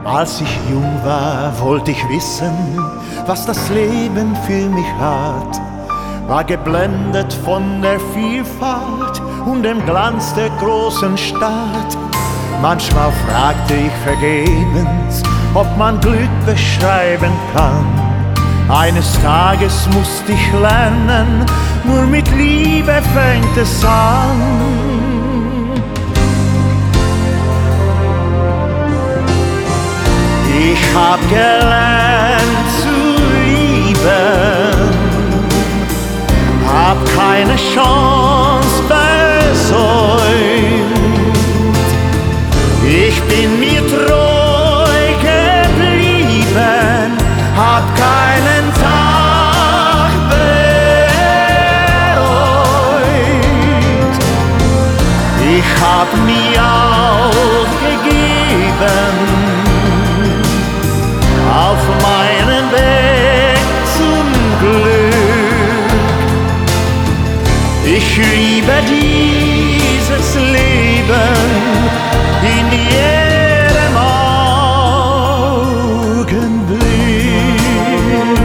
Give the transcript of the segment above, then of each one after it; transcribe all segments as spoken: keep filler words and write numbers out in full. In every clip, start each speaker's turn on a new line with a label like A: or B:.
A: Als ich jung war, wollte ich wissen, was das Leben für mich hat. War geblendet von der Vielfalt und dem Glanz der großen Stadt. Manchmal fragte ich vergebens, ob man Glück beschreiben kann. Eines Tages musste ich lernen, nur mit Liebe fängt es an. Ich hab gelernt zu lieben, hab keine Chance versäumt. Ich bin mir treu geblieben, hab keinen Tag bereut. Ich hab nie aufgegeben auf meinen Weg zum Glück. Ich liebe dieses Leben in jedem Augenblick.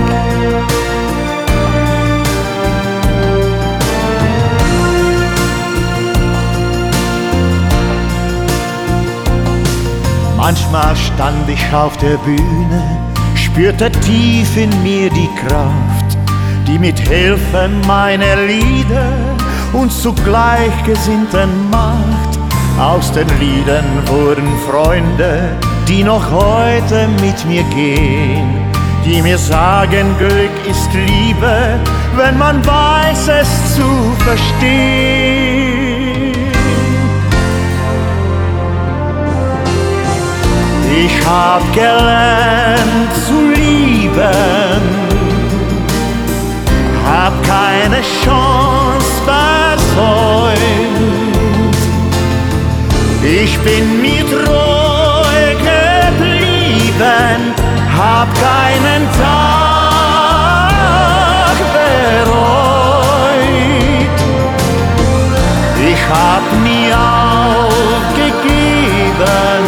A: Manchmal stand ich auf der Bühne, spürte tief in mir die Kraft, die mit Hilfe meiner Lieder uns zu Gleichgesinnten macht. Aus den Liedern wurden Freunde, die noch heute mit mir gehen, die mir sagen, Glück ist Liebe, wenn man weiß es zu verstehen. Ich hab gelernt zu lieben, hab keine Chance versäumt. Ich bin mir treu geblieben, hab keinen Tag bereut. Ich hab nie aufgegeben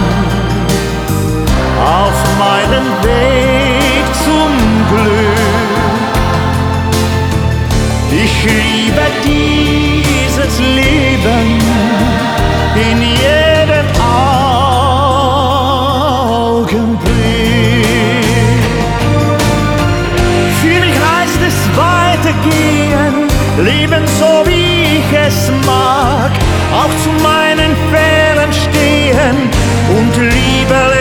A: auf meinem Weg zum Glück. Ich liebe dieses Leben in jedem Augenblick. Für mich heißt es weitergehen, leben so wie ich es mag, auch zu meinen Fehlern stehen und Liebe leben.